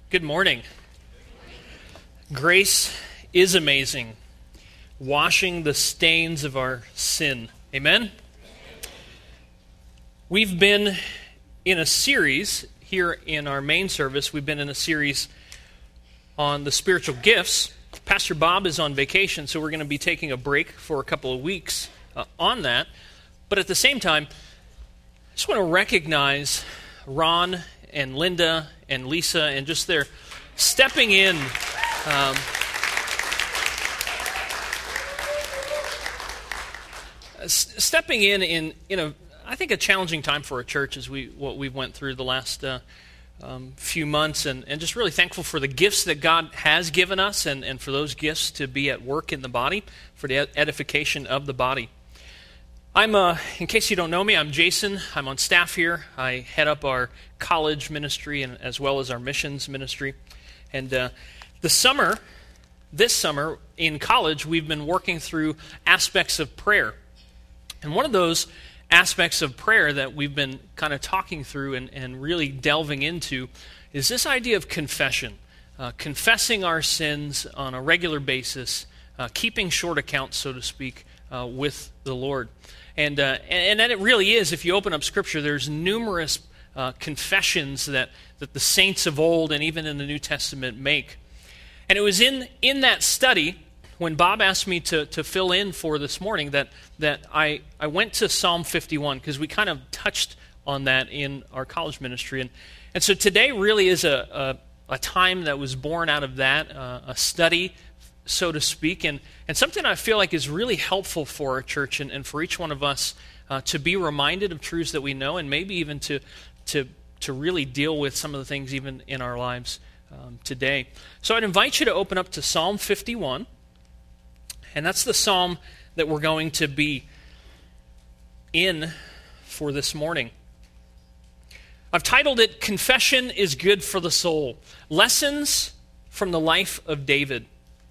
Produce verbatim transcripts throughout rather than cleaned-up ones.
Good morning. Grace is amazing, washing the stains of our sin. Amen? We've been in a series here in our main service. We've been in a series on the spiritual gifts. Pastor Bob is on vacation, so we're going to be taking a break for a couple of weeks uh, on that. But at the same time, I just want to recognize Ron and Linda and Lisa and just their stepping in. Um, stepping in in in a I think a challenging time for a church as we what we went through the last uh, um, few months, and, and just really thankful for the gifts that God has given us, and, and for those gifts to be at work in the body for the edification of the body. I'm, uh, in case you don't know me, I'm Jason. I'm on staff here. I head up our college ministry and as well as our missions ministry. And uh, the summer, this summer in college, we've been working through aspects of prayer. And one of those aspects of prayer that we've been kind of talking through and, and really delving into is this idea of confession. Uh, confessing our sins on a regular basis, uh, keeping short accounts, so to speak, uh, with the Lord. And uh, and then it really is, if you open up Scripture, there's numerous uh, confessions that, that the saints of old and even in the New Testament make. And it was in, in that study, when Bob asked me to, to fill in for this morning, that, that I, I went to Psalm fifty-one, because we kind of touched on that in our college ministry. And, and so today really is a, a, a time that was born out of that, uh, a study, so to speak, and, and something I feel like is really helpful for our church and, and for each one of us uh, to be reminded of truths that we know, and maybe even to to to really deal with some of the things even in our lives um, today. So I'd invite you to open up to Psalm fifty-one, and that's the psalm that we're going to be in for this morning. I've titled it, Confession is Good for the Soul, Lessons from the Life of David.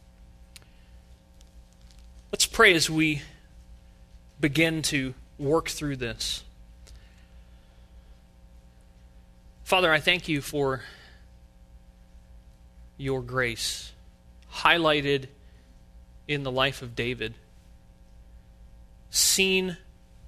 Let's pray as we begin to work through this. Father, I thank you for your grace highlighted in the life of David, seen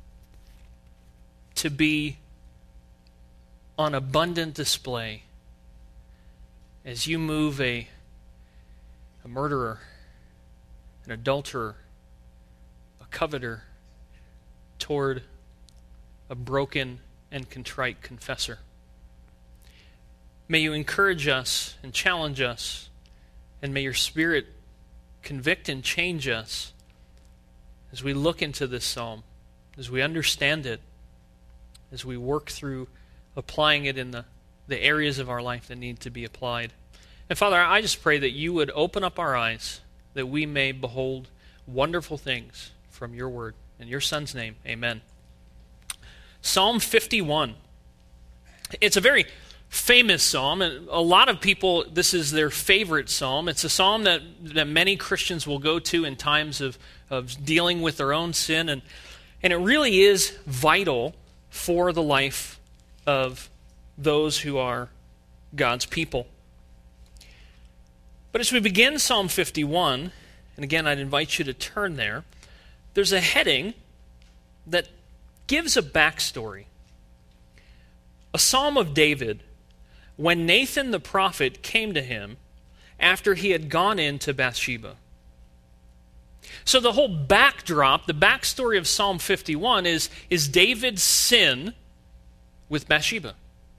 to be on abundant display as you move a, a murderer, an adulterer, coveter toward a broken and contrite confessor. May you encourage us and challenge us, and may your Spirit convict and change us as we look into this psalm, as we understand it, as we work through applying it in the, the areas of our life that need to be applied. And Father, I just pray that you would open up our eyes, that we may behold wonderful things from your word. In your Son's name, amen. Psalm fifty-one. It's a very famous psalm, and a lot of people, this is their favorite psalm. It's a psalm that, that many Christians will go to in times of, of dealing with their own sin, and, and it really is vital for the life of those who are God's people. But as we begin Psalm fifty-one, and again, I'd invite you to turn there, there's a heading that gives a backstory. A psalm of David, when Nathan the prophet came to him after he had gone into Bathsheba. So the whole backdrop, the backstory of Psalm fifty-one is, is David's sin with Bathsheba.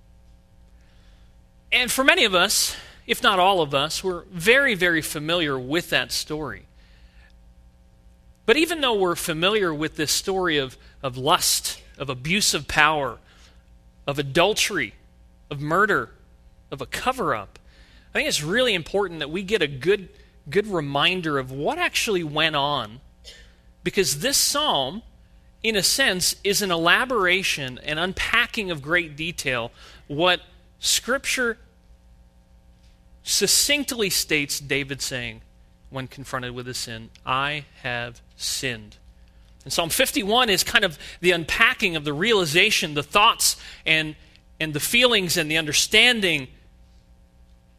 And for many of us, if not all of us, we're very, very familiar with that story. But even though we're familiar with this story of, of lust, of abuse of power, of adultery, of murder, of a cover-up, I think it's really important that we get a good, good reminder of what actually went on, because this psalm, in a sense, is an elaboration and unpacking of great detail what Scripture succinctly states David saying when confronted with his sin, I have sinned. And Psalm fifty-one is kind of the unpacking of the realization, the thoughts and, and the feelings and the understanding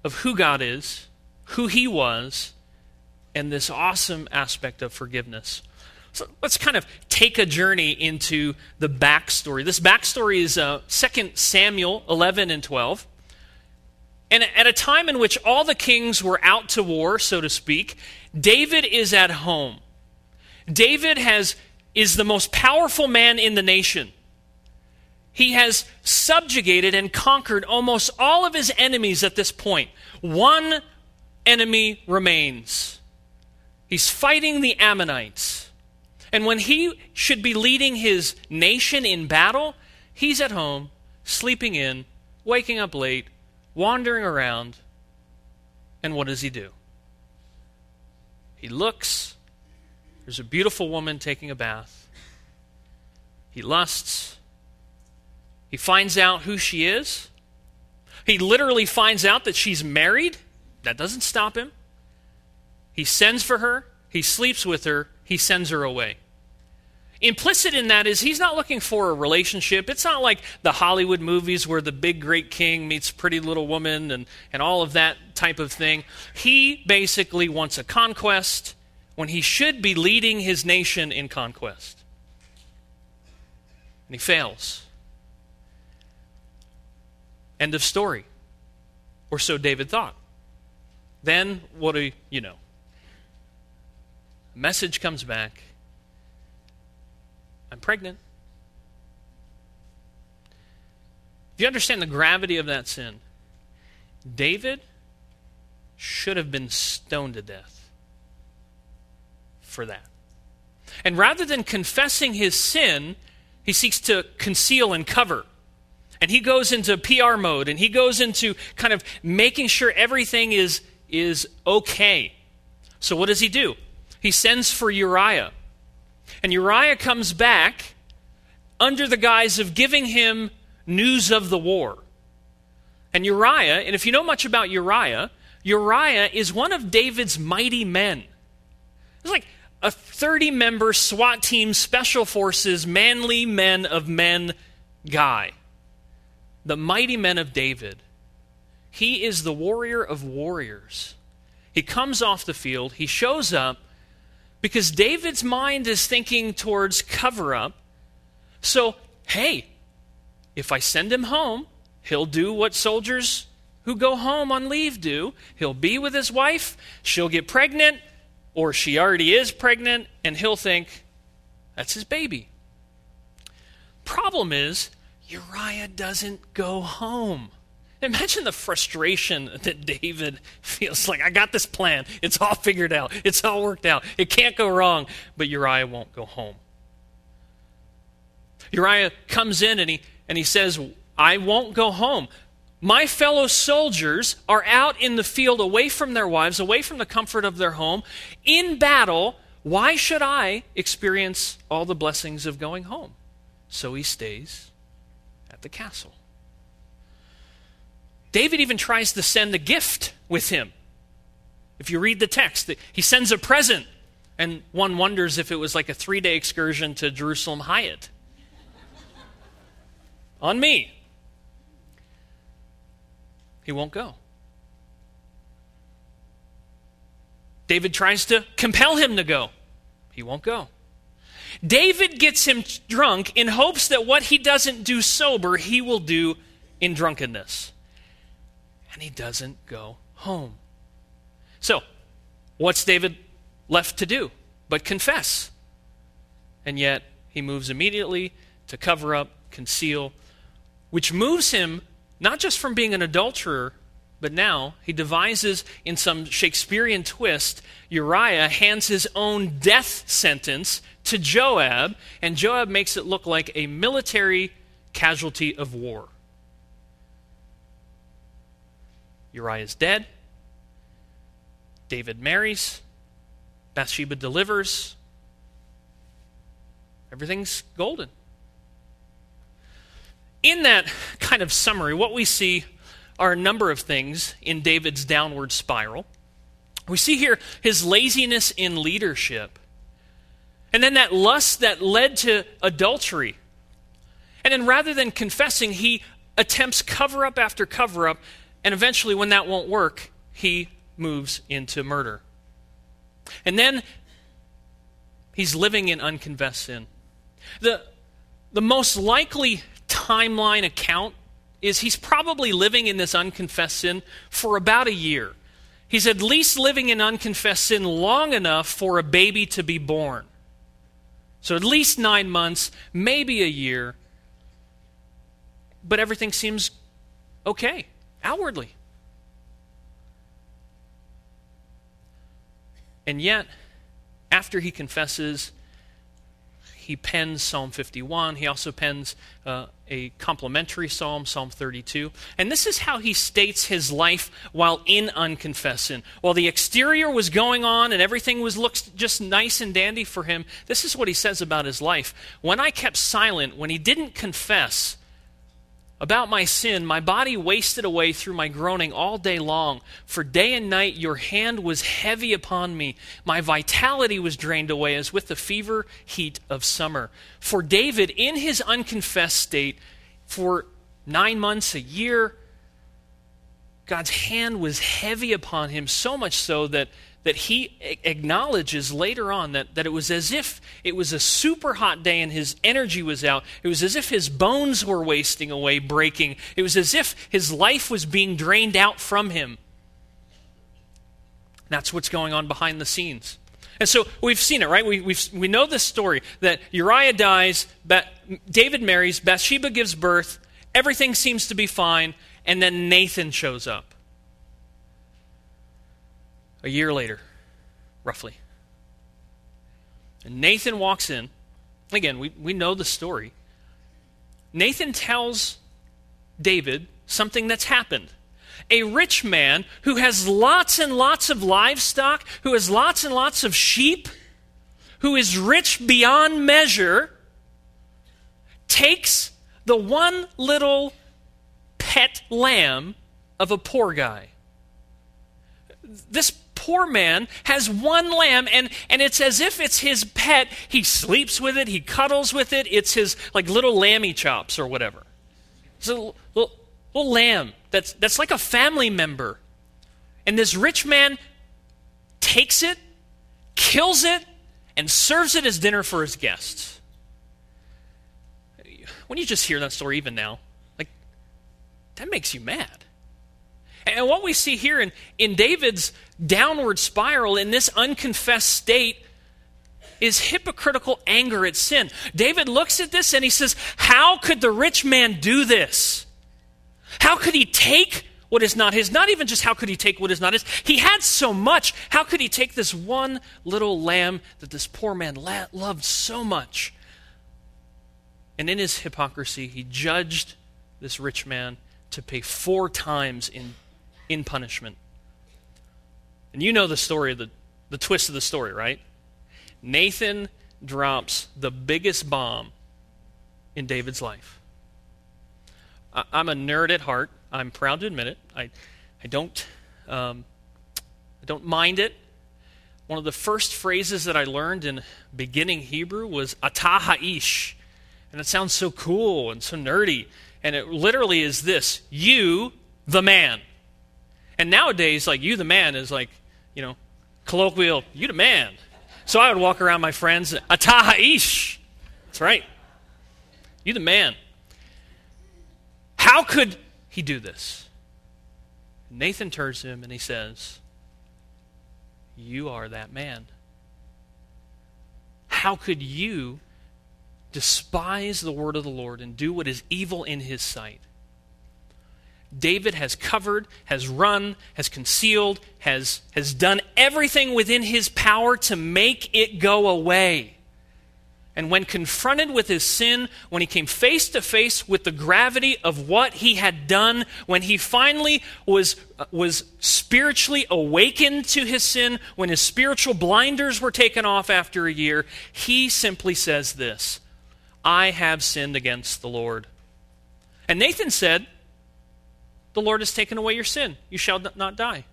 of who God is, who he was, and this awesome aspect of forgiveness. So let's kind of take a journey into the backstory. This backstory is uh, Second Samuel eleven and twelve. And at a time in which all the kings were out to war, so to speak, David is at home. David has is the most powerful man in the nation. He has subjugated and conquered almost all of his enemies at this point. One enemy remains. He's fighting the Ammonites. And when he should be leading his nation in battle, he's at home, sleeping in, waking up late, wandering around. And what does he do? He looks. There's a beautiful woman taking a bath. He lusts. He finds out who she is. He literally finds out that she's married. That doesn't stop him. He sends for her. He sleeps with her. He sends her away. Implicit in that is he's not looking for a relationship. It's not like the Hollywood movies where the big great king meets pretty little woman and, and all of that type of thing. He basically wants a conquest when he should be leading his nation in conquest. And he fails. End of story. Or so David thought. Then, what do you know? A message comes back. I'm pregnant. If you understand the gravity of that sin, David should have been stoned to death for that. And rather than confessing his sin, he seeks to conceal and cover. And he goes into P R mode, and he goes into kind of making sure everything is, is okay. So what does he do? He sends for Uriah. And Uriah comes back under the guise of giving him news of the war. And Uriah, and if you know much about Uriah, Uriah is one of David's mighty men. It's like a thirty-member SWAT team, special forces, manly men of men guy. The mighty men of David. He is the warrior of warriors. He comes off the field. He shows up because David's mind is thinking towards cover-up. So, hey, if I send him home, he'll do what soldiers who go home on leave do. He'll be with his wife. She'll get pregnant, or she already is pregnant, and he'll think, that's his baby. Problem is, Uriah doesn't go home. Imagine the frustration that David feels like, I got this plan. It's all figured out. It's all worked out. It can't go wrong. But Uriah won't go home. Uriah comes in and he, and he says, I won't go home. My fellow soldiers are out in the field away from their wives, away from the comfort of their home, in battle. Why should I experience all the blessings of going home? So he stays at the castle. David even tries to send a gift with him. If you read the text, he sends a present, and one wonders if it was like a three-day excursion to Jerusalem Hyatt. On me. He won't go. David tries to compel him to go. He won't go. David gets him drunk in hopes that what he doesn't do sober, he will do in drunkenness. And he doesn't go home. So, what's David left to do but confess? And yet, he moves immediately to cover up, conceal, which moves him not just from being an adulterer, but now he devises in some Shakespearean twist, Uriah hands his own death sentence to Joab, and Joab makes it look like a military casualty of war. Uriah is dead. David marries. Bathsheba delivers. Everything's golden. In that kind of summary, what we see are a number of things in David's downward spiral. We see here his laziness in leadership. And then that lust that led to adultery. And then rather than confessing, he attempts cover-up after cover-up, And eventually, when that won't work, he moves into murder. And then he's living in unconfessed sin. The, the most likely timeline account is he's probably living in this unconfessed sin for about a year. He's at least living in unconfessed sin long enough for a baby to be born. So at least nine months, maybe a year. But everything seems okay, outwardly. And yet, after he confesses, he pens Psalm fifty-one. He also pens uh, a complementary psalm, Psalm thirty-two. And this is how he states his life while in unconfessed sin. While the exterior was going on and everything was looked just nice and dandy for him, this is what he says about his life. When I kept silent, when he didn't confess about my sin, my body wasted away through my groaning all day long. For day and night your hand was heavy upon me. My vitality was drained away as with the fever heat of summer. For David, in his unconfessed state, for nine months, a year, God's hand was heavy upon him, so much so that, that he acknowledges later on that, that it was as if it was a super hot day and his energy was out. It was as if his bones were wasting away, breaking. It was as if his life was being drained out from him. That's what's going on behind the scenes. And so we've seen it, right? We we've, we know this story, that Uriah dies, David marries, Bathsheba gives birth, everything seems to be fine, and then Nathan shows up. A year later, roughly. And Nathan walks in. Again, we, we know the story. Nathan tells David something that's happened. A rich man who has lots and lots of livestock, who has lots and lots of sheep, who is rich beyond measure, takes the one little pet lamb of a poor guy. This poor man has one lamb, and, and it's as if it's his pet. He sleeps with it, he cuddles with it. It's his like little lammy chops or whatever. It's a little, little, little lamb that's, that's like a family member. And this rich man takes it, kills it, and serves it as dinner for his guests. When you just hear that story even now, like, that makes you mad. And what we see here in, in David's downward spiral, in this unconfessed state, is hypocritical anger at sin. David looks at this and he says, how could the rich man do this? How could he take what is not his? Not even just how could he take what is not his. He had so much. How could he take this one little lamb that this poor man la- loved so much? And in his hypocrisy, he judged this rich man to pay four times in in punishment. And you know the story, the, the twist of the story, right? Nathan drops the biggest bomb in David's life. I, I'm a nerd at heart. I'm proud to admit it. I, I don't, um, I don't mind it. One of the first phrases that I learned in beginning Hebrew was atah ha'ish. And it sounds so cool and so nerdy. And it literally is this: you, the man. And nowadays, like, you the man is like, you know, colloquial, you the man. So I would walk around my friends, atah ha'ish. That's right. You the man. How could he do this? Nathan turns to him and he says, you are that man. How could you despise the word of the Lord and do what is evil in his sight? David has covered, has run, has concealed, has, has done everything within his power to make it go away. And when confronted with his sin, when he came face to face with the gravity of what he had done, when he finally was, was spiritually awakened to his sin, when his spiritual blinders were taken off after a year, he simply says this: I have sinned against the Lord. And Nathan said, the Lord has taken away your sin. You shall not die.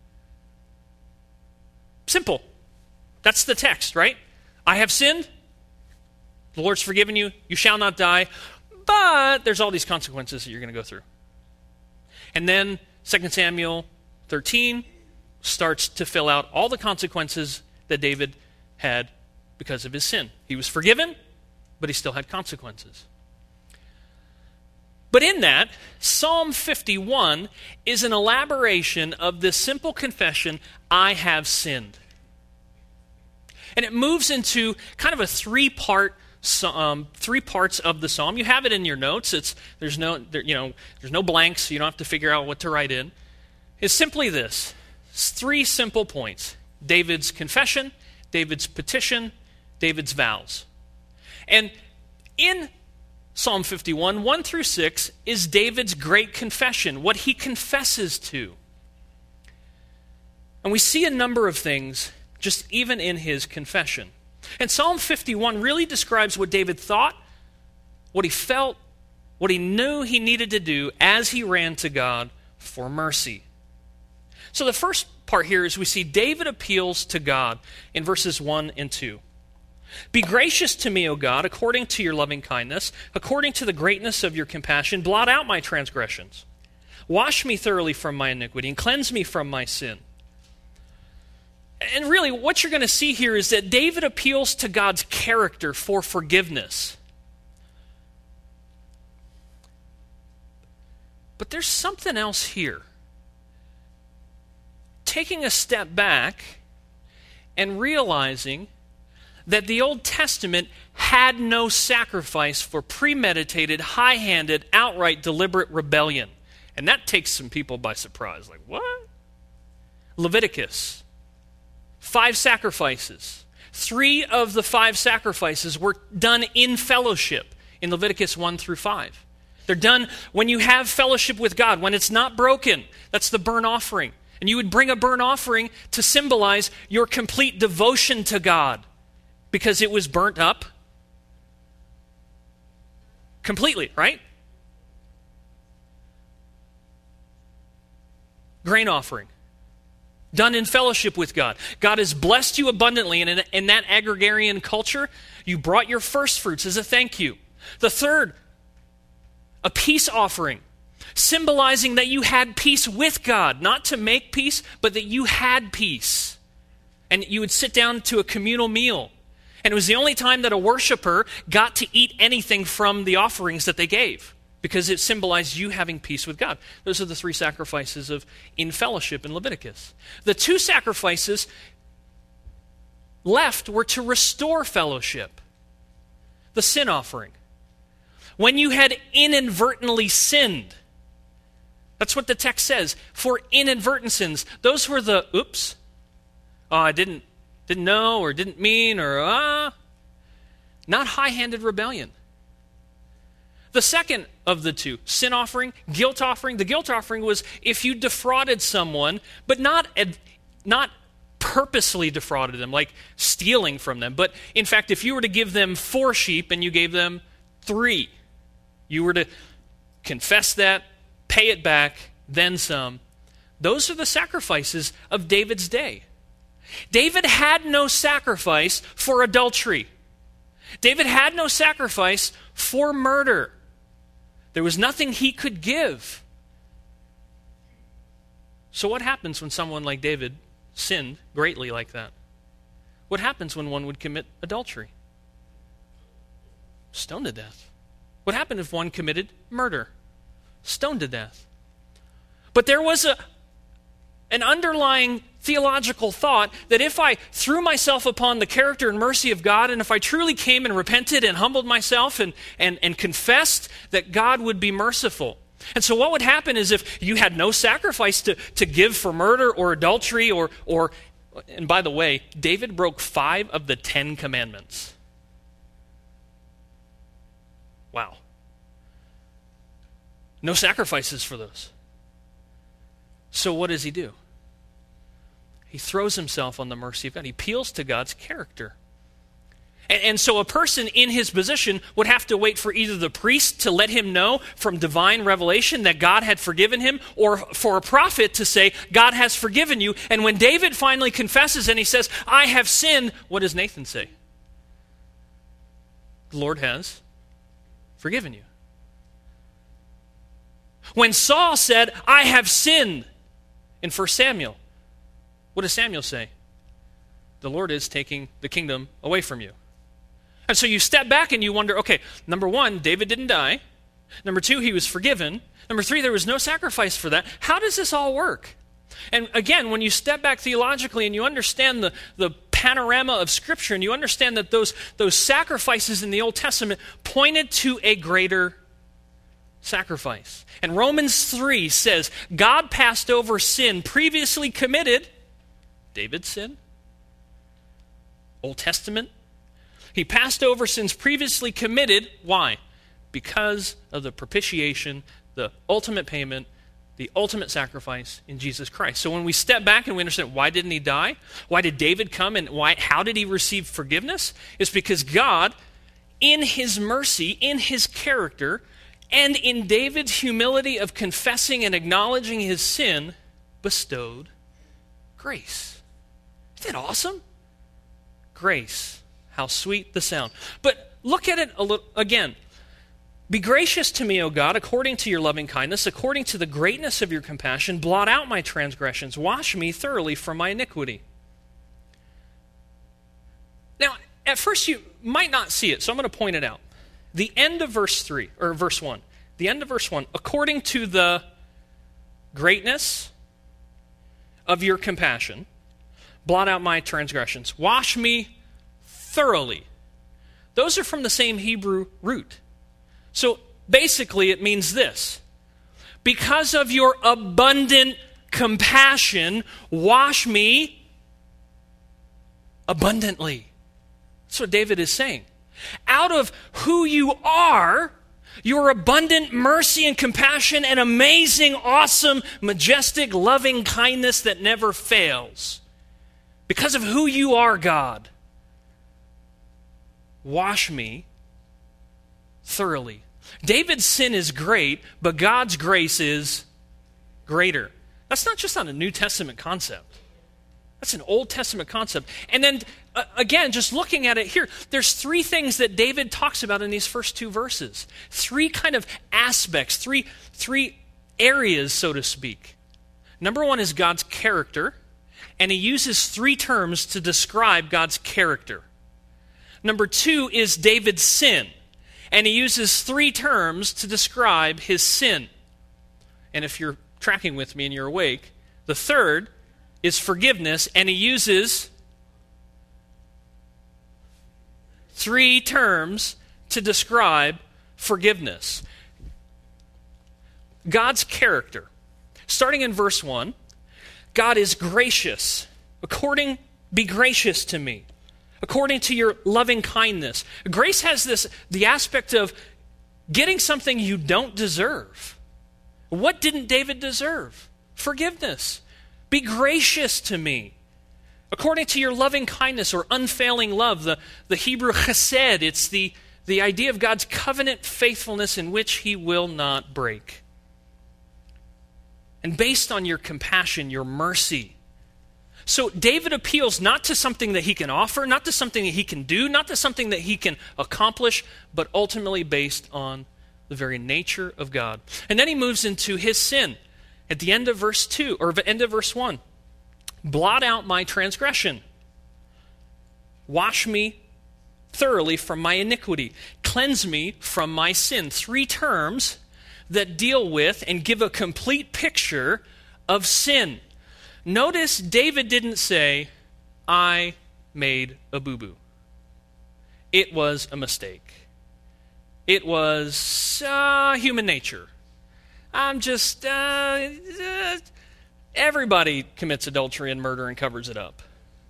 Simple. That's the text, right? I have sinned. The Lord's forgiven you. You shall not die. But there's all these consequences that you're going to go through. And then Second Samuel thirteen starts to fill out all the consequences that David had because of his sin. He was forgiven, but he still had consequences. But in that, Psalm fifty-one is an elaboration of this simple confession, I have sinned. And it moves into kind of a three-part, um, three parts of the psalm. You have it in your notes. It's there's no, there, you know, there's no blanks, so you don't have to figure out what to write in. It's simply this: it's three simple points: David's confession, David's petition, David's vows. And in Psalm fifty-one, one through six, is David's great confession, what he confesses to. And we see a number of things just even in his confession. And Psalm fifty-one really describes what David thought, what he felt, what he knew he needed to do as he ran to God for mercy. So the first part here is we see David appeals to God in verses one and two. Be gracious to me, O God, according to your loving kindness, according to the greatness of your compassion, blot out my transgressions. Wash me thoroughly from my iniquity and cleanse me from my sin. And really, what you're going to see here is that David appeals to God's character for forgiveness. But there's something else here. Taking a step back and realizing that the Old Testament had no sacrifice for premeditated, high-handed, outright, deliberate rebellion. And that takes some people by surprise. Like, what? Leviticus, five sacrifices. Three of the five sacrifices were done in fellowship in Leviticus one through five. They're done when you have fellowship with God, when it's not broken. That's the burnt offering. And you would bring a burnt offering to symbolize your complete devotion to God, because it was burnt up completely, right? Grain offering, done in fellowship with God. God has blessed you abundantly, and in, in that agrarian culture, you brought your first fruits as a thank you. The third, a peace offering, symbolizing that you had peace with God, not to make peace, but that you had peace. And you would sit down to a communal meal. And it was the only time that a worshiper got to eat anything from the offerings that they gave, because it symbolized you having peace with God. Those are the three sacrifices of in fellowship in Leviticus. The two sacrifices left were to restore fellowship. The sin offering. When you had inadvertently sinned, that's what the text says, for inadvertent sins. Those were the, oops, oh, I didn't, didn't know or didn't mean or, ah, not high-handed rebellion. The second of the two, sin offering, guilt offering. The guilt offering was if you defrauded someone, but not, not purposely defrauded them, like stealing from them. But in fact, if you were to give them four sheep and you gave them three, you were to confess that, pay it back, then some. Those are the sacrifices of David's day. David had no sacrifice for adultery. David had no sacrifice for murder. There was nothing he could give. So what happens when someone like David sinned greatly like that? What happens when one would commit adultery? Stoned to death. What happened if one committed murder? Stoned to death. But there was a, an underlying theological thought that if I threw myself upon the character and mercy of God, and if I truly came and repented and humbled myself and, and, and confessed, that God would be merciful. And so what would happen is if you had no sacrifice to, to give for murder or adultery or, or, and by the way, David broke five of the Ten Commandments. Wow. No sacrifices for those. So what does he do? He throws himself on the mercy of God. He appeals to God's character. And, and so a person in his position would have to wait for either the priest to let him know from divine revelation that God had forgiven him, or for a prophet to say, God has forgiven you. And when David finally confesses and he says, I have sinned, what does Nathan say? The Lord has forgiven you. When Saul said, I have sinned in First Samuel, what does Samuel say? The Lord is taking the kingdom away from you. And so you step back and you wonder, okay, number one, David didn't die. Number two, he was forgiven. Number three, there was no sacrifice for that. How does this all work? And again, when you step back theologically and you understand the, the panorama of Scripture and you understand that those, those sacrifices in the Old Testament pointed to a greater sacrifice. And Romans three says, God passed over sin previously committed, David's sin, Old Testament. He passed over sins previously committed. Why? Because of the propitiation, the ultimate payment, the ultimate sacrifice in Jesus Christ. So when we step back and we understand why didn't he die? Why did David come and why? How did he receive forgiveness? It's because God, in his mercy, in his character, and in David's humility of confessing and acknowledging his sin, bestowed grace. Isn't that awesome? Grace. How sweet the sound. But look at it a little again. Be gracious to me, O God, according to your loving kindness, according to the greatness of your compassion. Blot out my transgressions. Wash me thoroughly from my iniquity. Now, at first you might not see it, so I'm going to point it out. The end of verse three, or verse one. The end of verse one. According to the greatness of your compassion, blot out my transgressions. Wash me thoroughly. Those are from the same Hebrew root. So basically it means this. Because of your abundant compassion, wash me abundantly. That's what David is saying. Out of who you are, your abundant mercy and compassion and amazing, awesome, majestic, loving kindness that never fails. Because of who you are, God, wash me thoroughly. David's sin is great, but God's grace is greater. That's not just on a New Testament concept. That's an Old Testament concept. And then, uh, again, just looking at it here, there's three things that David talks about in these first two verses. Three kind of aspects, three, three areas, so to speak. Number one is God's character, and he uses three terms to describe God's character. Number two is David's sin, and he uses three terms to describe his sin. And if you're tracking with me and you're awake, the third is forgiveness, and he uses three terms to describe forgiveness. God's character. Starting in verse one, God is gracious. According, be gracious to me. According to your loving kindness. Grace has this, the aspect of getting something you don't deserve. What didn't David deserve? Forgiveness. Be gracious to me. According to your loving kindness or unfailing love, the, the Hebrew chesed, it's the, the idea of God's covenant faithfulness in which he will not break. And based on your compassion, your mercy. So David appeals not to something that he can offer, not to something that he can do, not to something that he can accomplish, but ultimately based on the very nature of God. And then he moves into his sin. At the end of verse two, or the end of verse one, blot out my transgression. Wash me thoroughly from my iniquity. Cleanse me from my sin. Three terms that deal with and give a complete picture of sin. Notice David didn't say, I made a boo-boo. It was a mistake. It was uh, human nature. I'm just, uh, uh, everybody commits adultery and murder and covers it up.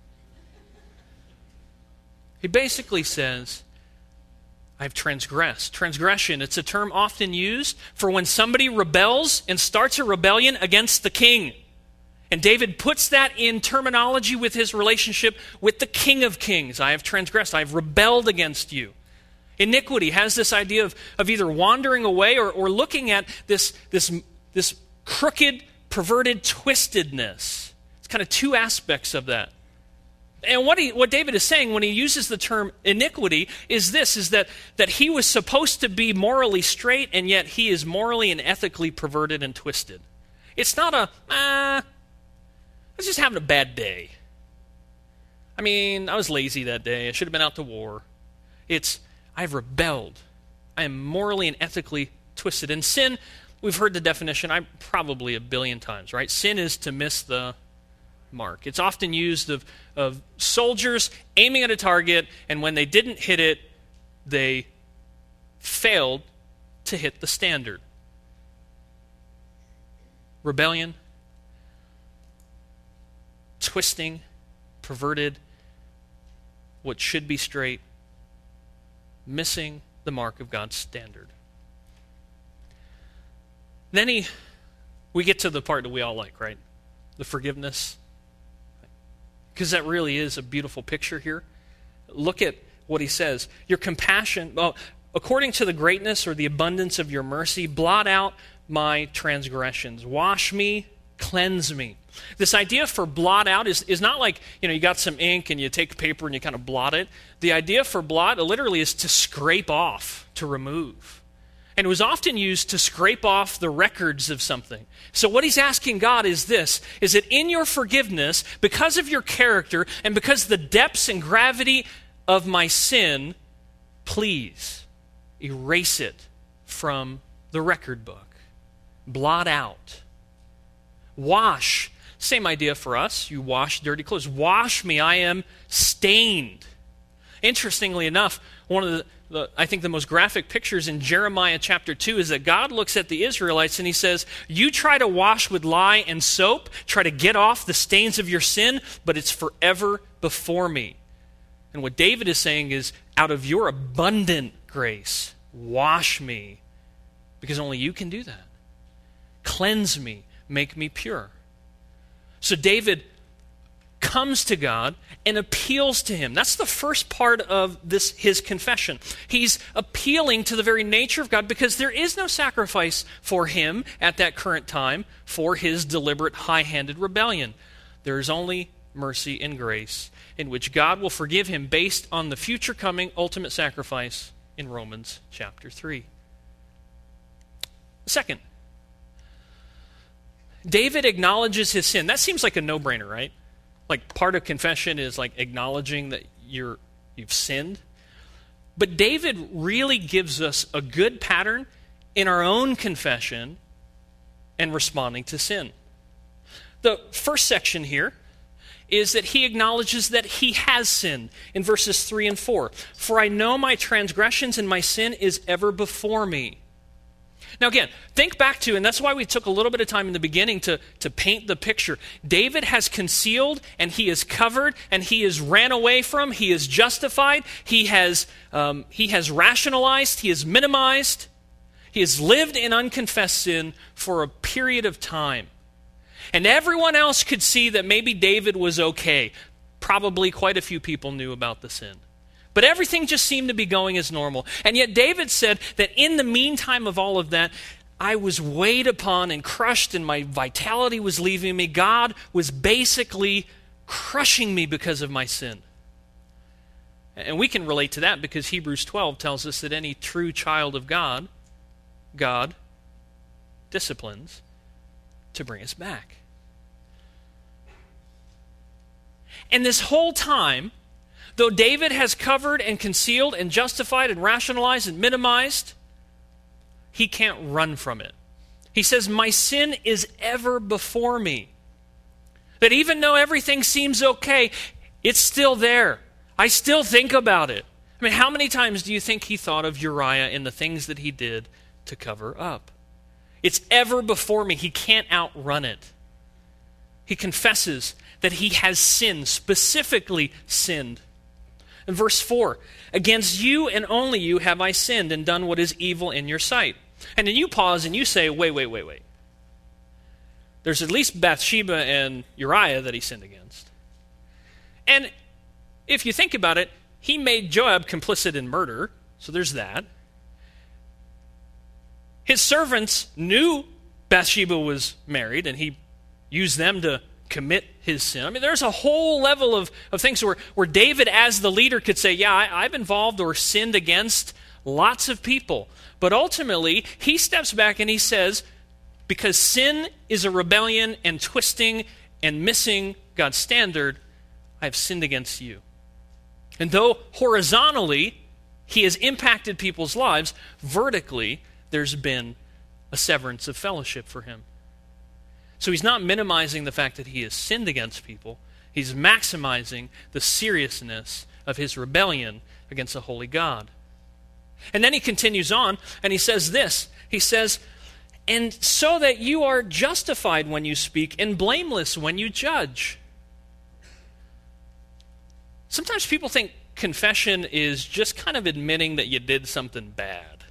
He basically says, I've transgressed. Transgression, it's a term often used for when somebody rebels and starts a rebellion against the king. And David puts that in terminology with his relationship with the King of Kings. I have transgressed. I have rebelled against you. Iniquity has this idea of, of either wandering away or, or looking at this, this, this crooked, perverted twistedness. It's kind of two aspects of that. And what he, what David is saying when he uses the term iniquity is this, is that, that he was supposed to be morally straight, and yet he is morally and ethically perverted and twisted. It's not a, ah, I was just having a bad day. I mean, I was lazy that day. I should have been out to war. It's, I've rebelled. I am morally and ethically twisted. And sin, we've heard the definition I probably a billion times, right? Sin is to miss the mark. It's often used of, of soldiers aiming at a target, and when they didn't hit it, they failed to hit the standard. Rebellion, twisting, perverted, what should be straight, missing the mark of God's standard. Then he, we get to the part that we all like, right? The forgiveness. Because that really is a beautiful picture here. Look at what he says. Your compassion, well, according to the greatness or the abundance of your mercy, blot out my transgressions. Wash me, cleanse me. This idea for blot out is, is not like, you know, you got some ink and you take paper and you kind of blot it. The idea for blot literally is to scrape off, to remove. And it was often used to scrape off the records of something. So what he's asking God is this, is that in your forgiveness, because of your character and because of the depths and gravity of my sin, please erase it from the record book. Blot out. Wash. Same idea for us. You wash dirty clothes. Wash me, I am stained. Interestingly enough, one of the The, I think the most graphic pictures in Jeremiah chapter two is that God looks at the Israelites and he says, you try to wash with lye and soap, try to get off the stains of your sin, but it's forever before me. And what David is saying is, out of your abundant grace, wash me, because only you can do that. Cleanse me, make me pure. So David comes to God and appeals to him. That's the first part of this his confession. He's appealing to the very nature of God because there is no sacrifice for him at that current time for his deliberate, high-handed rebellion. There is only mercy and grace in which God will forgive him based on the future coming ultimate sacrifice in Romans chapter three. Second, David acknowledges his sin. That seems like a no-brainer, right? Like part of confession is like acknowledging that you're you've sinned. But David really gives us a good pattern in our own confession and responding to sin. The first section here is that he acknowledges that he has sinned in verses three and four. For I know my transgressions and my sin is ever before me. Now again, think back to, and that's why we took a little bit of time in the beginning to, to paint the picture. David has concealed, and he is covered, and he is ran away from, he is justified, he has, um, he has rationalized, he has minimized, he has lived in unconfessed sin for a period of time. And everyone else could see that maybe David was okay. Probably quite a few people knew about the sin. But everything just seemed to be going as normal. And yet David said that in the meantime of all of that, I was weighed upon and crushed and my vitality was leaving me. God was basically crushing me because of my sin. And we can relate to that because Hebrews twelve tells us that any true child of God, God disciplines to bring us back. And this whole time, though David has covered and concealed and justified and rationalized and minimized, he can't run from it. He says, my sin is ever before me. That even though everything seems okay, it's still there. I still think about it. I mean, how many times do you think he thought of Uriah and the things that he did to cover up? It's ever before me. He can't outrun it. He confesses that he has sinned, specifically sinned. In verse four, against you and only you have I sinned and done what is evil in your sight. And then you pause and you say, wait, wait, wait, wait. There's at least Bathsheba and Uriah that he sinned against. And if you think about it, he made Joab complicit in murder, so there's that. His servants knew Bathsheba was married, and he used them to commit his sin. I mean, there's a whole level of, of things where, where David as the leader could say, yeah, I, I've involved or sinned against lots of people. But ultimately, he steps back and he says, because sin is a rebellion and twisting and missing God's standard, I have sinned against you. And though horizontally he has impacted people's lives, vertically there's been a severance of fellowship for him. So he's not minimizing the fact that he has sinned against people. He's maximizing the seriousness of his rebellion against a holy God. And then he continues on and he says this. He says, and so that you are justified when you speak and blameless when you judge. Sometimes people think confession is just kind of admitting that you did something bad.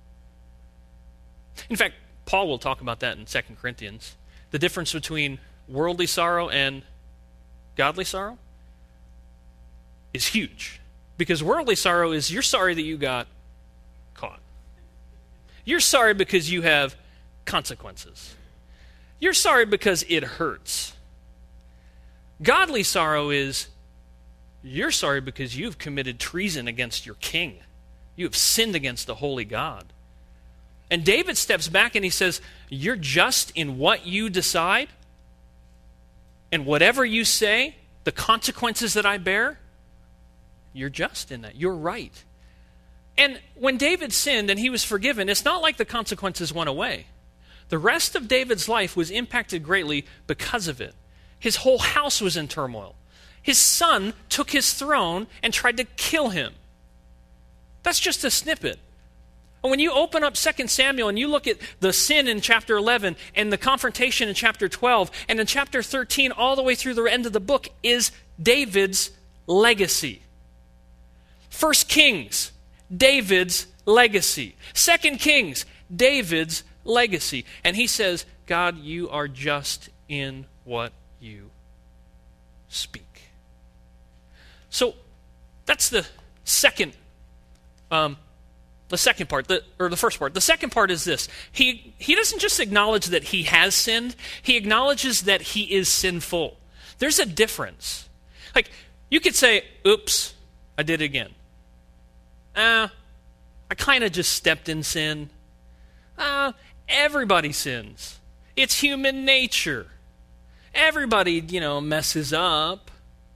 In fact, Paul will talk about that in Second Corinthians. The difference between worldly sorrow and godly sorrow is huge. Because worldly sorrow is you're sorry that you got caught. You're sorry because you have consequences. You're sorry because it hurts. Godly sorrow is you're sorry because you've committed treason against your king. You have sinned against the holy God. And David steps back and he says, you're just in what you decide, and whatever you say, the consequences that I bear, you're just in that. You're right. And when David sinned and he was forgiven, it's not like the consequences went away. The rest of David's life was impacted greatly because of it. His whole house was in turmoil. His son took his throne and tried to kill him. That's just a snippet. And when you open up Second Samuel and you look at the sin in chapter eleven and the confrontation in chapter twelve and in chapter thirteen all the way through the end of the book is David's legacy. First Kings, David's legacy. Second Kings, David's legacy. And he says, God, you are just in what you speak. So that's the second um, the second part, the, or the first part. The second part is this. He, he doesn't just acknowledge that he has sinned. He acknowledges that he is sinful. There's a difference. Like, you could say, oops, I did it again. Uh, I kind of just stepped in sin. Uh, everybody sins. It's human nature. Everybody, you know, messes up.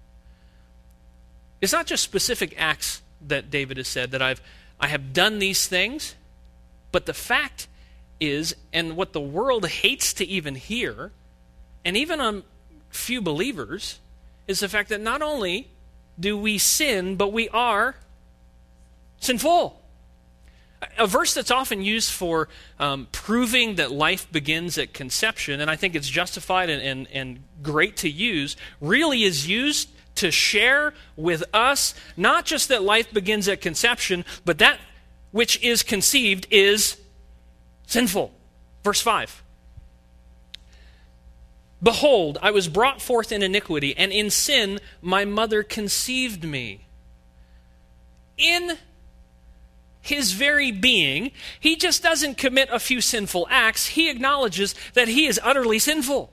It's not just specific acts that David has said that I've I have done these things, but the fact is, and what the world hates to even hear, and even on few believers, is the fact that not only do we sin, but we are sinful. A verse that's often used for um, proving that life begins at conception, and I think it's justified and, and, and great to use, really is used to share with us not just that life begins at conception, but that which is conceived is sinful. Verse five. Behold, I was brought forth in iniquity, and in sin my mother conceived me. In his very being, he just doesn't commit a few sinful acts. He acknowledges that he is utterly sinful.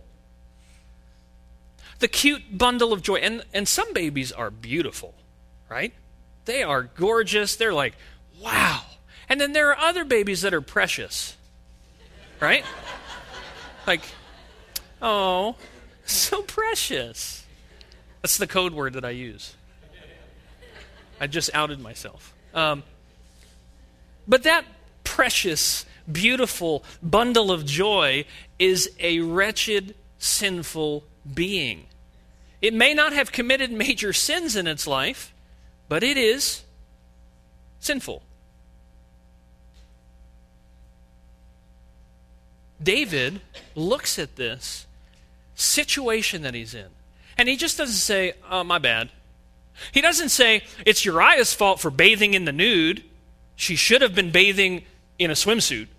The cute bundle of joy. And, and some babies are beautiful, right? They are gorgeous. They're like, wow. And then there are other babies that are precious, right? Like, oh, so precious. That's the code word that I use. I just outed myself. Um, but that precious, beautiful bundle of joy is a wretched, sinful being. It may not have committed major sins in its life, but it is sinful. David looks at this situation that he's in, and he just doesn't say, oh, my bad. He doesn't say, it's Uriah's fault for bathing in the nude. She should have been bathing in a swimsuit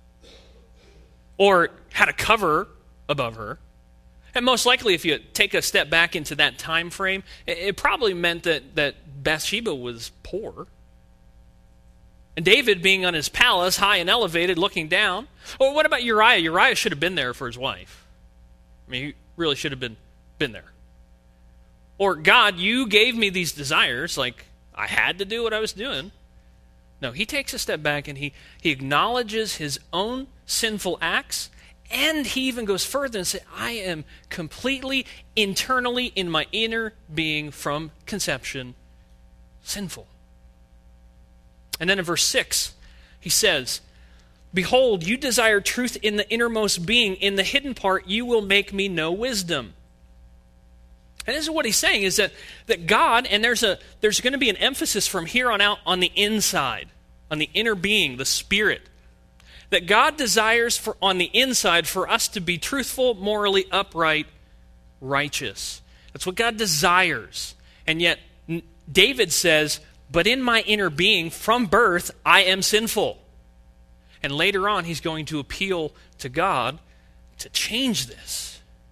or had a cover above her. And most likely, if you take a step back into that time frame, it probably meant that, that Bathsheba was poor. And David being on his palace, high and elevated, looking down. Or what about Uriah? Uriah should have been there for his wife. I mean, he really should have been Been there. Or, God, you gave me these desires, like I had to do what I was doing. No, he takes a step back and he, he acknowledges his own sinful acts, and he even goes further and says, I am completely, internally, in my inner being from conception, sinful. And then in verse six, he says, behold, you desire truth in the innermost being. In the hidden part, you will make me know wisdom. And this is what he's saying, is that, that God, and there's a there's going to be an emphasis from here on out on the inside, on the inner being, the spirit. That God desires for on the inside for us to be truthful, morally upright, righteous. That's what God desires. And yet, David says, but in my inner being, from birth, I am sinful. And later on, he's going to appeal to God to change this.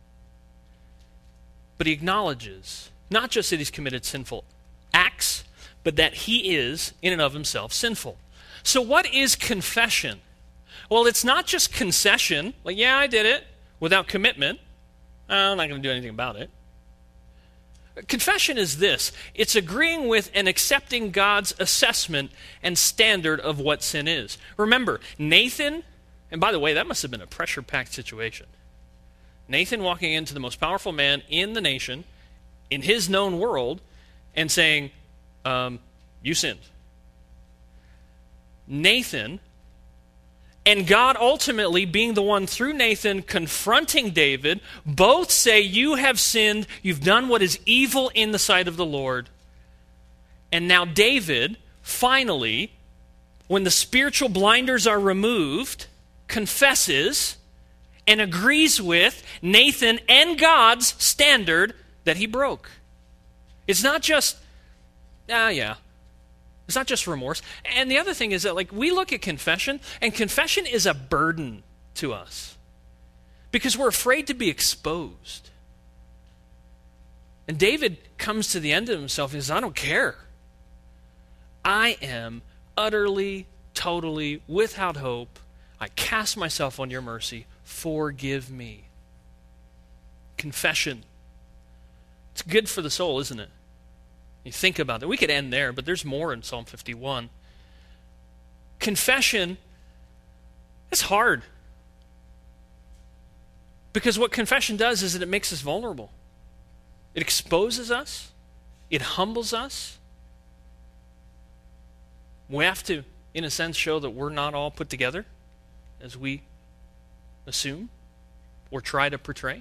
But he acknowledges, not just that he's committed sinful acts, but that he is, in and of himself, sinful. So what is confession? Well, it's not just concession, like, yeah, I did it, without commitment. I'm not going to do anything about it. Confession is this. It's agreeing with and accepting God's assessment and standard of what sin is. Remember, Nathan, and by the way, that must have been a pressure-packed situation. Nathan walking into the most powerful man in the nation, in his known world, and saying, um, you sinned. Nathan, and God ultimately being the one through Nathan confronting David, both say, you have sinned, you've done what is evil in the sight of the Lord. And now David, finally, when the spiritual blinders are removed, confesses and agrees with Nathan and God's standard that he broke. It's not just, ah, yeah. It's not just remorse. And the other thing is that, like, we look at confession, and confession is a burden to us because we're afraid to be exposed. And David comes to the end of himself and says, I don't care. I am utterly, totally, without hope. I cast myself on your mercy. Forgive me. Confession. It's good for the soul, isn't it? You think about it. We could end there, but there's more in Psalm fifty-one. Confession is hard. Because what confession does is that it makes us vulnerable. It exposes us. It humbles us. We have to, in a sense, show that we're not all put together as we assume or try to portray.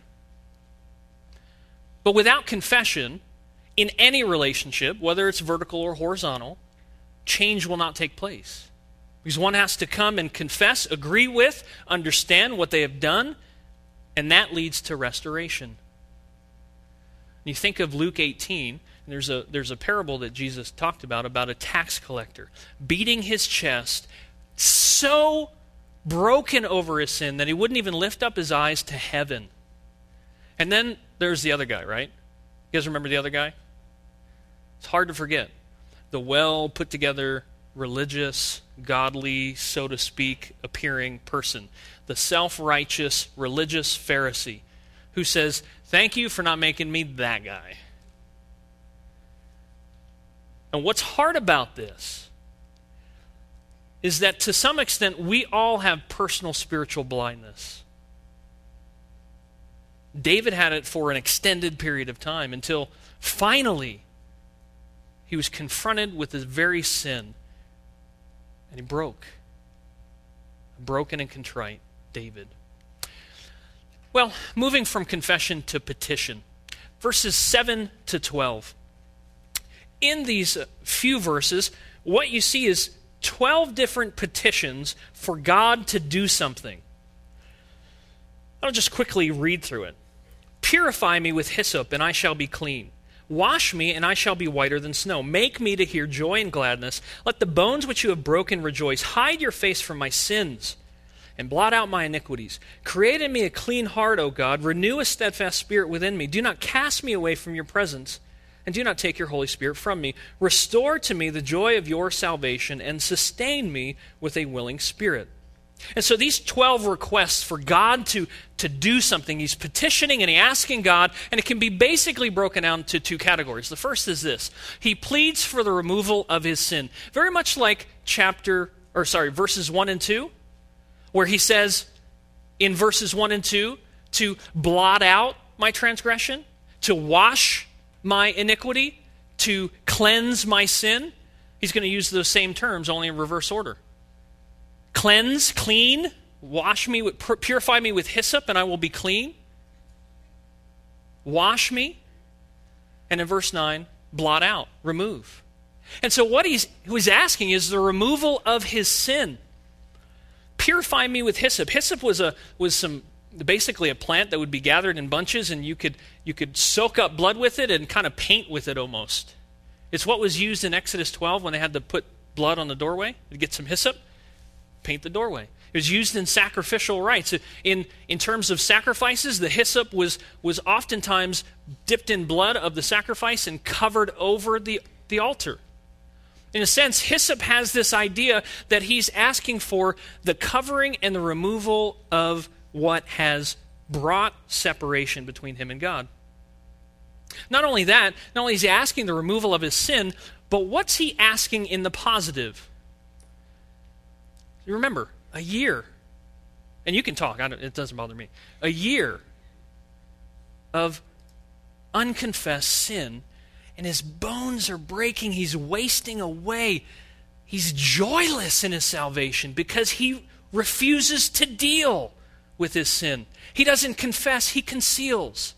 But without confession, in any relationship, whether it's vertical or horizontal, change will not take place. Because one has to come and confess, agree with, understand what they have done, and that leads to restoration. You think of Luke eighteen, and there's a, there's a parable that Jesus talked about, about a tax collector beating his chest, so broken over his sin that he wouldn't even lift up his eyes to heaven. And then there's the other guy, right? You guys remember the other guy? It's hard to forget. The well put together, religious, godly, so to speak, appearing person. The self-righteous, religious Pharisee who says, thank you for not making me that guy. And what's hard about this is that to some extent we all have personal spiritual blindness. David had it for an extended period of time until finally he was confronted with his very sin and he broke. Broken and contrite, David. Well, moving from confession to petition. Verses seven to twelve. In these few verses, what you see is twelve different petitions for God to do something. I'll just quickly read through it. Purify me with hyssop, and I shall be clean. Wash me, and I shall be whiter than snow. Make me to hear joy and gladness. Let the bones which you have broken rejoice. Hide your face from my sins, and blot out my iniquities. Create in me a clean heart, O God. Renew a steadfast spirit within me. Do not cast me away from your presence, and do not take your Holy Spirit from me. Restore to me the joy of your salvation, and sustain me with a willing spirit. And so these twelve requests for God to, to do something, he's petitioning and he's asking God, and it can be basically broken down to two categories. The first is this. He pleads for the removal of his sin. Very much like chapter, or sorry, verses one and two, where he says in verses one and two to blot out my transgression, to wash my iniquity, to cleanse my sin. He's going to use those same terms, only in reverse order. Cleanse, clean, wash me, with, purify me with hyssop, and I will be clean. Wash me. And in verse nine, blot out, remove. And so what he's, what he's asking is the removal of his sin. Purify me with hyssop. Hyssop was a was some basically a plant that would be gathered in bunches, and you could you could soak up blood with it and kind of paint with it almost. It's what was used in Exodus twelve when they had to put blood on the doorway to get some hyssop. Paint the doorway. It was used in sacrificial rites. In, in terms of sacrifices, the hyssop was, was oftentimes dipped in blood of the sacrifice and covered over the, the altar. In a sense, hyssop has this idea that he's asking for the covering and the removal of what has brought separation between him and God. Not only that, not only is he asking the removal of his sin, but what's he asking in the positive? Remember, a year, and you can talk, I don't, it doesn't bother me, a year of unconfessed sin, and his bones are breaking, he's wasting away. He's joyless in his salvation because he refuses to deal with his sin. He doesn't confess, he conceals.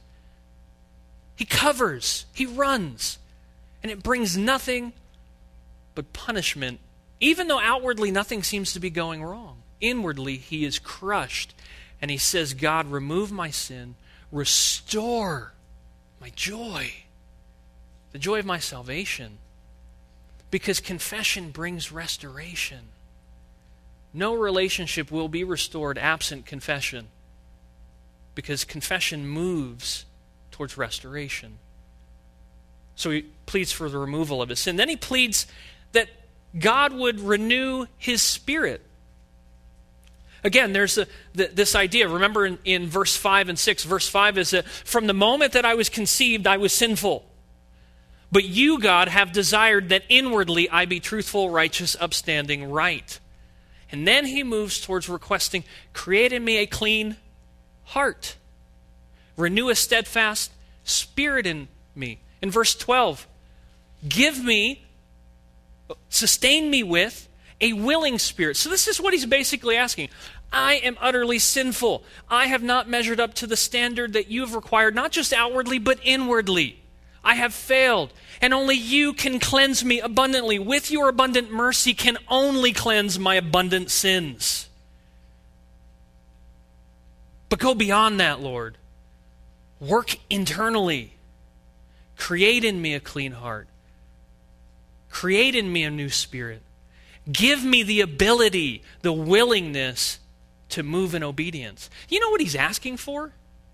He covers, he runs, and it brings nothing but punishment. Even though outwardly nothing seems to be going wrong, inwardly he is crushed. And he says, God, remove my sin, restore my joy, the joy of my salvation. Because confession brings restoration. No relationship will be restored absent confession, because confession moves towards restoration. So he pleads for the removal of his sin. Then he pleads that God would renew his spirit. Again, there's a, the, this idea. Remember in, in verse five and six. Verse five is that from the moment that I was conceived, I was sinful. But you, God, have desired that inwardly I be truthful, righteous, upstanding, right. And then he moves towards requesting, create in me a clean heart. Renew a steadfast spirit in me. In verse twelve, give me sustain me with a willing spirit. So this is what he's basically asking. I am utterly sinful. I have not measured up to the standard that you have required, not just outwardly, but inwardly. I have failed, and only you can cleanse me abundantly. With your abundant mercy can only cleanse my abundant sins. But go beyond that, Lord. Work internally. Create in me a clean heart. Create in me a new spirit. Give me the ability, the willingness to move in obedience. You know what he's asking for?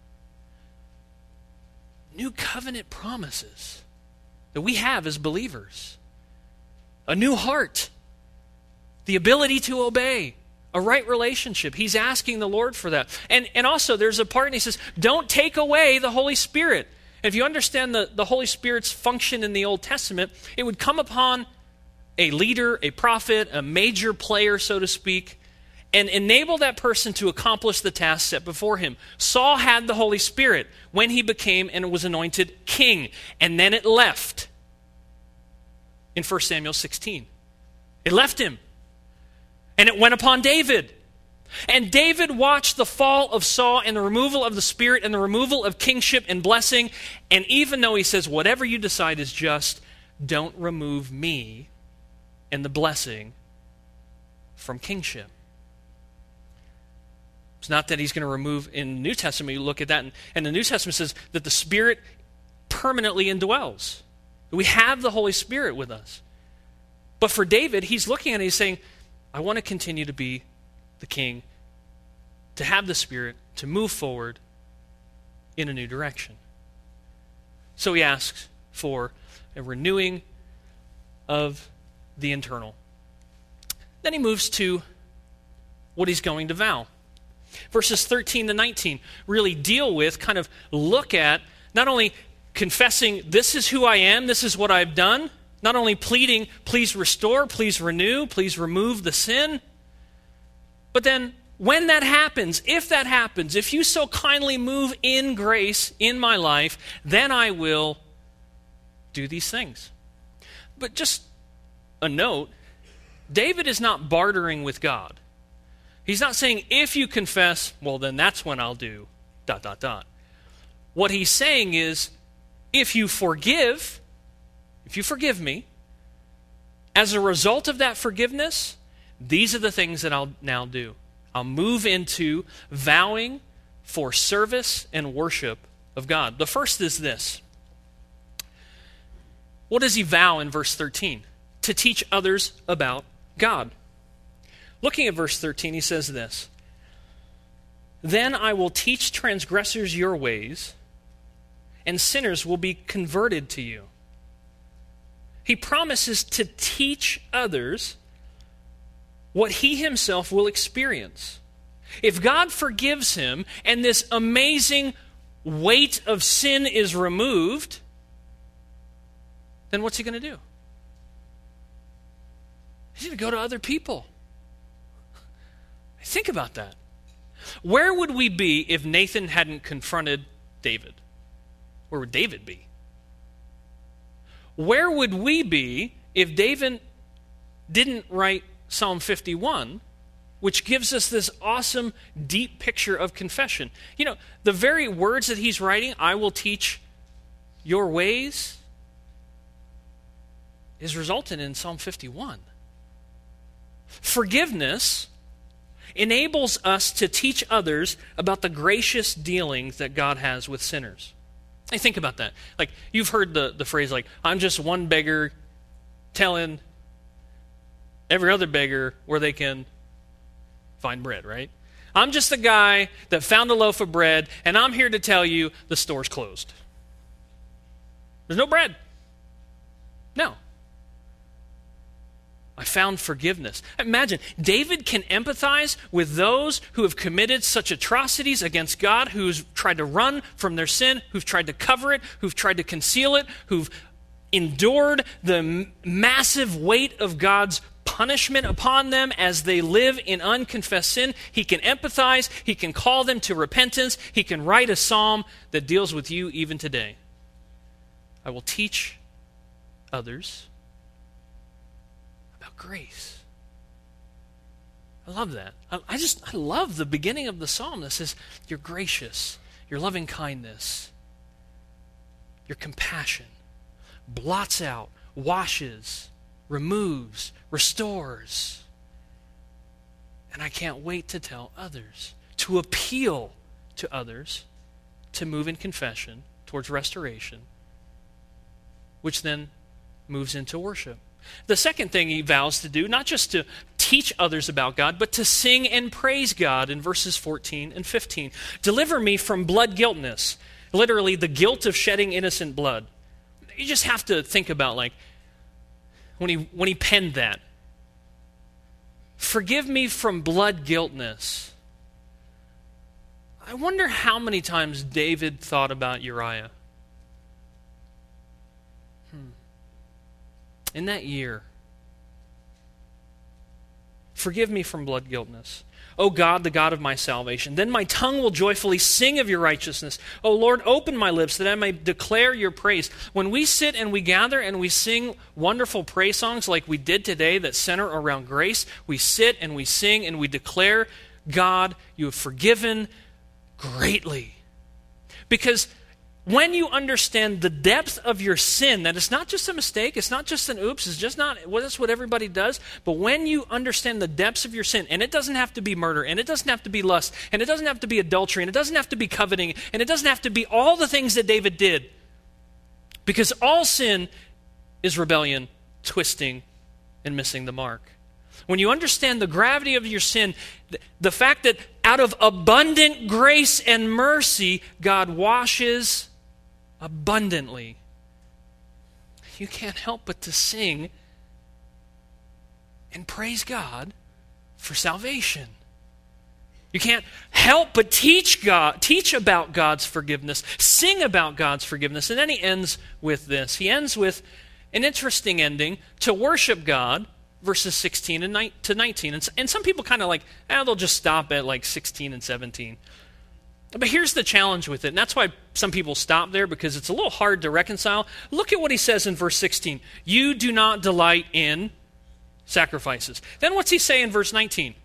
New covenant promises that we have as believers. A new heart. The ability to obey. A right relationship. He's asking the Lord for that. And, and also there's a part and he says, don't take away the Holy Spirit. If you understand the, the Holy Spirit's function in the Old Testament, it would come upon a leader, a prophet, a major player, so to speak, and enable that person to accomplish the task set before him. Saul had the Holy Spirit when he became and was anointed king, and then it left in First Samuel sixteen. It left him, and it went upon David. And David watched the fall of Saul and the removal of the Spirit and the removal of kingship and blessing. And even though he says, whatever you decide is just, don't remove me and the blessing from kingship. It's not that he's going to remove, in the New Testament, you look at that, and, and the New Testament says that the Spirit permanently indwells. We have the Holy Spirit with us. But for David, he's looking at it, he's saying, I want to continue to be the king, to have the Spirit, to move forward in a new direction. So he asks for a renewing of the internal. Then he moves to what he's going to vow. Verses thirteen to nineteen really deal with, kind of look at, not only confessing, this is who I am, this is what I've done, not only pleading, please restore, please renew, please remove the sin, but then when that happens, if that happens, if you so kindly move in grace in my life, then I will do these things. But just a note, David is not bartering with God. He's not saying, if you confess, well, then that's when I'll do dot, dot, dot. What he's saying is, if you forgive, if you forgive me, as a result of that forgiveness, these are the things that I'll now do. I'll move into vowing for service and worship of God. The first is this. What does he vow in verse thirteen? To teach others about God. Looking at verse thirteen, he says this. Then I will teach transgressors your ways, and sinners will be converted to you. He promises to teach others what he himself will experience. If God forgives him and this amazing weight of sin is removed, then what's he going to do? He's going to go to other people. Think about that. Where would we be if Nathan hadn't confronted David? Where would David be? Where would we be if David didn't write Psalm fifty-one, which gives us this awesome, deep picture of confession? You know, the very words that he's writing, I will teach your ways, is resulted in Psalm fifty-one. Forgiveness enables us to teach others about the gracious dealings that God has with sinners. Hey, think about that. Like, you've heard the, the phrase, like, I'm just one beggar telling every other beggar where they can find bread, right? I'm just the guy that found a loaf of bread, and I'm here to tell you the store's closed. There's no bread. No. I found forgiveness. Imagine, David can empathize with those who have committed such atrocities against God, who've tried to run from their sin, who've tried to cover it, who've tried to conceal it, who've endured the m- massive weight of God's punishment upon them as they live in unconfessed sin. He can empathize. He can call them to repentance. He can write a psalm that deals with you even today. I will teach others about grace. I love that. I, I just, I love the beginning of the psalm that says, you're gracious, your loving kindness, your compassion, blots out, washes, removes, restores. And I can't wait to tell others, to appeal to others, to move in confession towards restoration, which then moves into worship. The second thing he vows to do, not just to teach others about God, but to sing and praise God in verses fourteen and fifteen. Deliver me from blood guiltness, literally the guilt of shedding innocent blood. You just have to think about, like, when he when he penned that. Forgive me from blood guiltness. I wonder how many times David thought about Uriah. In that year, forgive me from blood guiltness. O God, the God of my salvation. Then my tongue will joyfully sing of your righteousness. O Lord, open my lips that I may declare your praise. When we sit and we gather and we sing wonderful praise songs like we did today that center around grace, we sit and we sing and we declare, God, you have forgiven greatly. Because when you understand the depth of your sin, that it's not just a mistake, it's not just an oops, it's just not, well, that's what everybody does, but when you understand the depths of your sin, and it doesn't have to be murder, and it doesn't have to be lust, and it doesn't have to be adultery, and it doesn't have to be coveting, and it doesn't have to be all the things that David did, because all sin is rebellion, twisting, and missing the mark. When you understand the gravity of your sin, the fact that out of abundant grace and mercy, God washes abundantly, you can't help but to sing and praise God for salvation. You can't help but teach God, teach about God's forgiveness, sing about God's forgiveness. And then he ends with this. He ends with an interesting ending: to worship God, verses sixteen and to nineteen. And, and some people kind of like, eh, they'll just stop at like sixteen and seventeen. But here's the challenge with it, and that's why some people stop there, because it's a little hard to reconcile. Look at what he says in verse sixteen. You do not delight in sacrifices. Then what's he say in verse nineteen?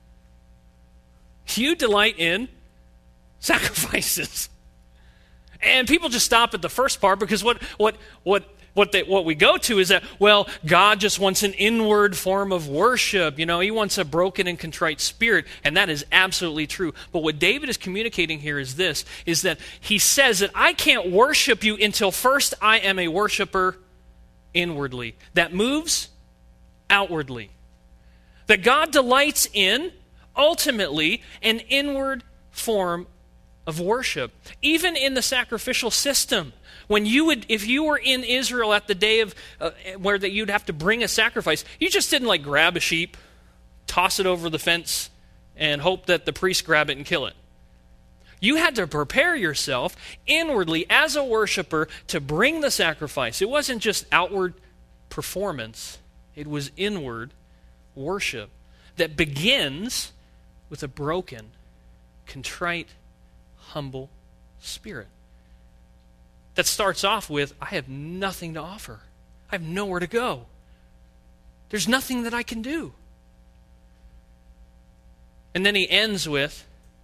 You delight in sacrifices. And people just stop at the first part, because what what what what they, what we go to is that, well, God just wants an inward form of worship. You know, he wants a broken and contrite spirit, and that is absolutely true. But what David is communicating here is this, is that he says that I can't worship you until first I am a worshiper inwardly. That moves outwardly. That God delights in, ultimately, an inward form of worship. Even in the sacrificial system, when you would, if you were in Israel at the day of uh, where that you'd have to bring a sacrifice, you just didn't like grab a sheep, toss it over the fence, and hope that the priest grab it and kill it. You had to prepare yourself inwardly as a worshiper to bring the sacrifice. It wasn't just outward performance, it was inward worship that begins with a broken, contrite, humble spirit. That starts off with, I have nothing to offer. I have nowhere to go. There's nothing that I can do. And then he ends with,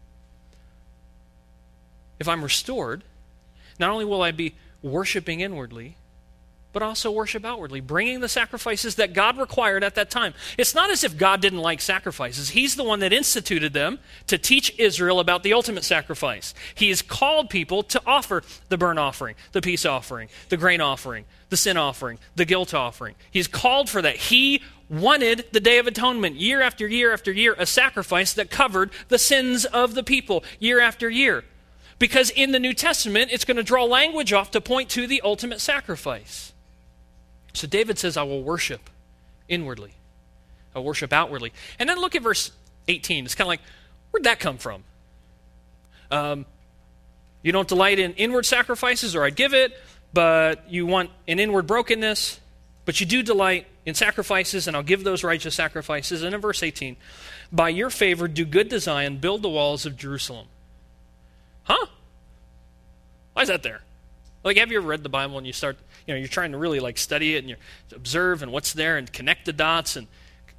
if I'm restored, not only will I be worshiping inwardly, but also worship outwardly, bringing the sacrifices that God required at that time. It's not as if God didn't like sacrifices. He's the one that instituted them to teach Israel about the ultimate sacrifice. He has called people to offer the burnt offering, the peace offering, the grain offering, the sin offering, the guilt offering. He's called for that. He wanted the Day of Atonement, year after year after year, a sacrifice that covered the sins of the people, year after year. Because in the New Testament, it's going to draw language off to point to the ultimate sacrifice. So David says, I will worship inwardly. I will worship outwardly. And then look at verse eighteen. It's kind of like, where'd that come from? Um, you don't delight in inward sacrifices, or I'd give it, but you want an inward brokenness, but you do delight in sacrifices, and I'll give those righteous sacrifices. And in verse eighteen, by your favor do good to Zion, build the walls of Jerusalem. Huh? Why is that there? Like, have you ever read the Bible and you start, you know, you're trying to really like study it and you observe and what's there and connect the dots and,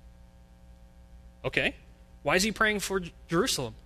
okay, why is he praying for Jerusalem?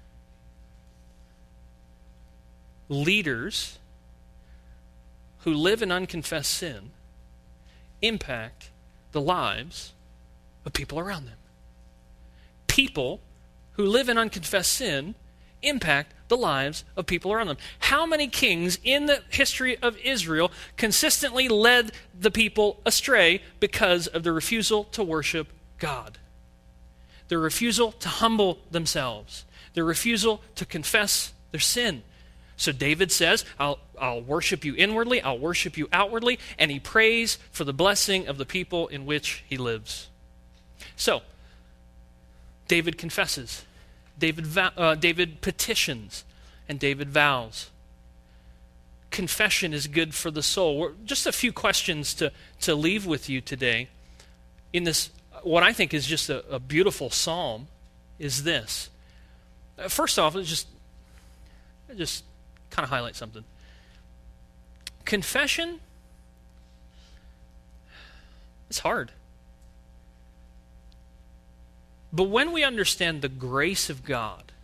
Leaders who live in unconfessed sin impact the lives of people around them. People who live in unconfessed sin impact the lives of people around them. How many kings in the history of Israel consistently led the people astray because of their refusal to worship God? Their refusal to humble themselves. Their refusal to confess their sin. So David says, I'll, I'll worship you inwardly, I'll worship you outwardly, and he prays for the blessing of the people in which he lives. So, David confesses. David, uh, David petitions, and David vows. Confession is good for the soul. We're, just a few questions to, to leave with you today. In this, what I think is just a, a beautiful psalm is this. Uh, first off, let's just, just kind of highlight something. Confession, it's hard. But when we understand the grace of God,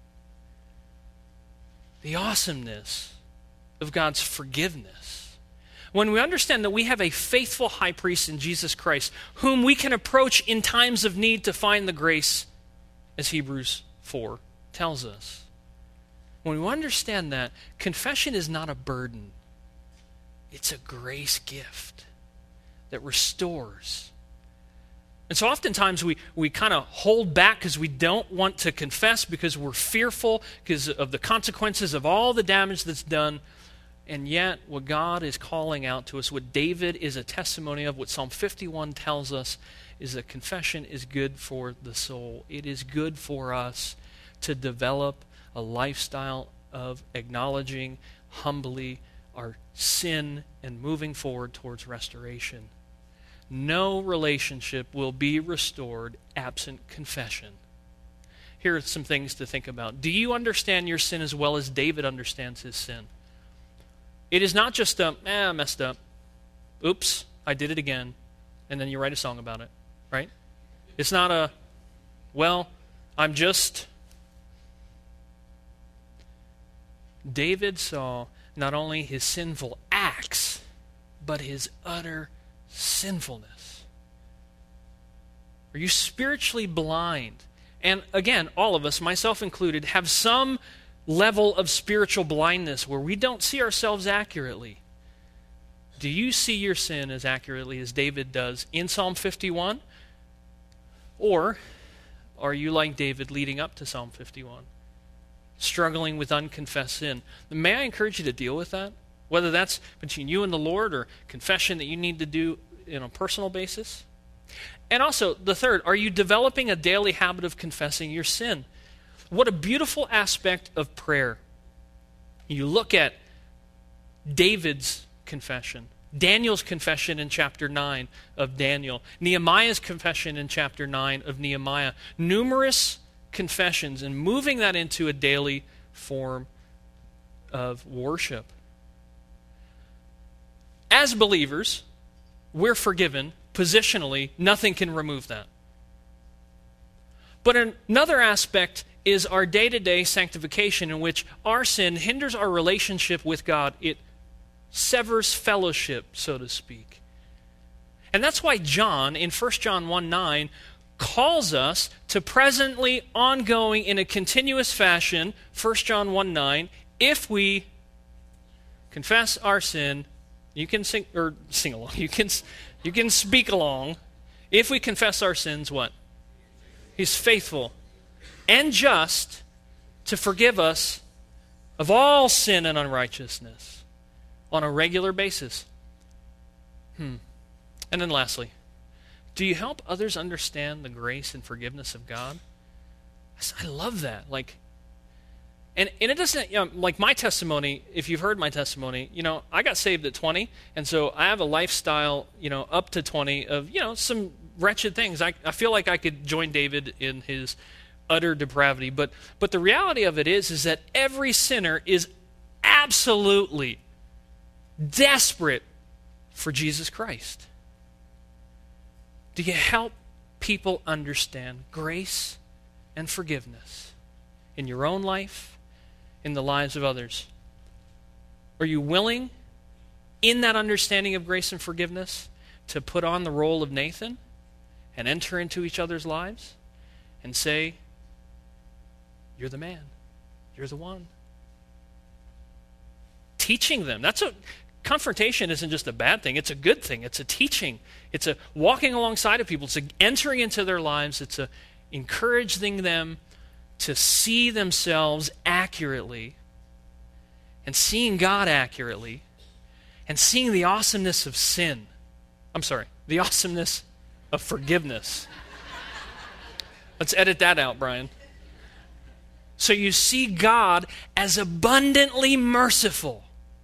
the awesomeness of God's forgiveness, when we understand that we have a faithful high priest in Jesus Christ, whom we can approach in times of need to find the grace, as Hebrews four tells us. When we understand that, confession is not a burden. It's a grace gift that restores. And so oftentimes we, we kind of hold back because we don't want to confess because we're fearful because of the consequences of all the damage that's done. And yet what God is calling out to us, what David is a testimony of, what Psalm fifty-one tells us, is that confession is good for the soul. It is good for us to develop a lifestyle of acknowledging humbly our sin and moving forward towards restoration. No relationship will be restored absent confession. Here are some things to think about. Do you understand your sin as well as David understands his sin? It is not just a, eh, I messed up. Oops, I did it again. And then you write a song about it, right? It's not a, well, I'm just... David saw not only his sinful acts, but his utter sinfulness. Are you spiritually blind? And again, all of us, myself included, have some level of spiritual blindness where we don't see ourselves accurately. Do you see your sin as accurately as David does in Psalm fifty-one? Or are you like David leading up to Psalm fifty-one? Struggling with unconfessed sin. May I encourage you to deal with that? Whether that's between you and the Lord or confession that you need to do on a personal basis. And also, the third, are you developing a daily habit of confessing your sin? What a beautiful aspect of prayer. You look at David's confession, Daniel's confession in chapter nine of Daniel, Nehemiah's confession in chapter nine of Nehemiah. Numerous confessions and moving that into a daily form of worship. As believers, we're forgiven. Positionally, nothing can remove that. But another aspect is our day-to-day sanctification, in which our sin hinders our relationship with God. It severs fellowship, so to speak. And that's why John, in First John one nine, calls us to presently, ongoing, in a continuous fashion, First John one nine, if we confess our sin, you can sing, or sing along, you can, you can speak along. If we confess our sins, what? He's faithful and just to forgive us of all sin and unrighteousness on a regular basis. Hmm. And then lastly, do you help others understand the grace and forgiveness of God? I love that. Like, and, and it doesn't, you know, like my testimony, if you've heard my testimony, you know, I got saved at twenty, and so I have a lifestyle, you know, up to twenty of, you know, some wretched things. I, I feel like I could join David in his utter depravity, but but the reality of it is, is that every sinner is absolutely desperate for Jesus Christ. Do you help people understand grace and forgiveness in your own life, in the lives of others? Are you willing, in that understanding of grace and forgiveness, to put on the role of Nathan and enter into each other's lives and say, you're the man, you're the one? Teaching them. That's a confrontation isn't just a bad thing. It's a good thing. It's a teaching. It's a walking alongside of people. It's a entering into their lives. It's a encouraging them to see themselves accurately and seeing God accurately and seeing the awesomeness of sin. I'm sorry, the awesomeness of forgiveness. Let's edit that out, Brian. So you see God as abundantly merciful,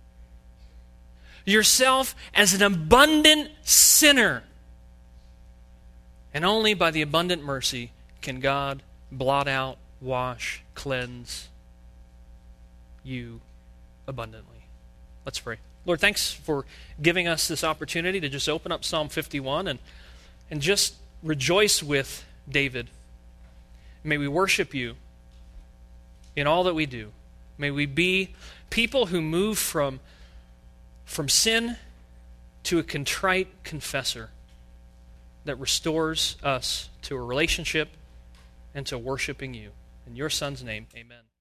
yourself as an abundant sinner. And only by the abundant mercy can God blot out, wash, cleanse you abundantly. Let's pray. Lord, thanks for giving us this opportunity to just open up Psalm fifty-one and, and just rejoice with David. May we worship you in all that we do. May we be people who move from From sin to a contrite confessor that restores us to a relationship and to worshiping you. In your Son's name, amen.